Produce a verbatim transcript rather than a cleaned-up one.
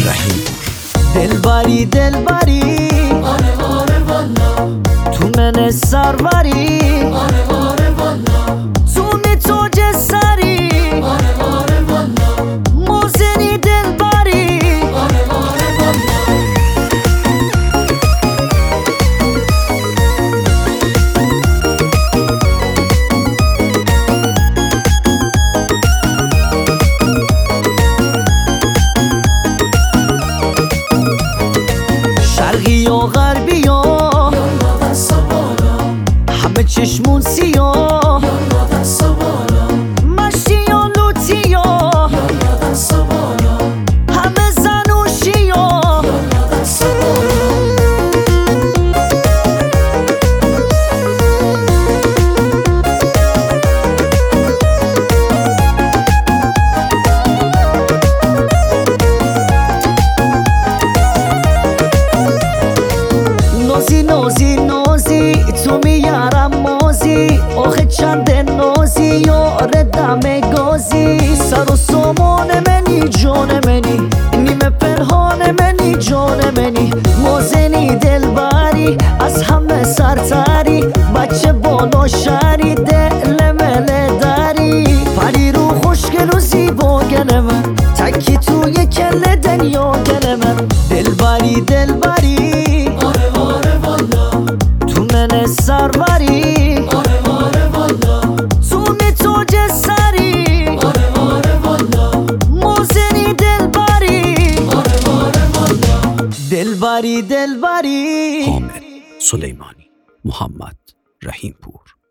رحیم پور. دلبری دلبری آره آره والا، تو من سروری آره آره والا، زون تاج سری آره آره والا، موزنی دلبری آره آره والا. شرقی و غربی و یالا دستا بالا، همه چشمون سیاه، یالا دستا بالا، مشتی و لوتی و یالا دستا بالا، همه زن و شیا. یالا دستا بالا. نازی نازی نازی تو میارم مازی، آخه چند نازی یار دم گازی. سر و سامان منی جان منی، نیمه پنهان منی جان منی، موزنی دلبری از همه سرتری، بچه بالا شری دل مله داری. پری رو خوشگل و زیبا گل من، تکی توی کل دنیا گل من. دلبری دلبری آره آره والا، تو من سروری آره آره والا، زون تاج سری آره آره والا، موزنی دلبری آره آره والا. دلبری دلبری. حامد سلیمانی، محمد رحیم پور.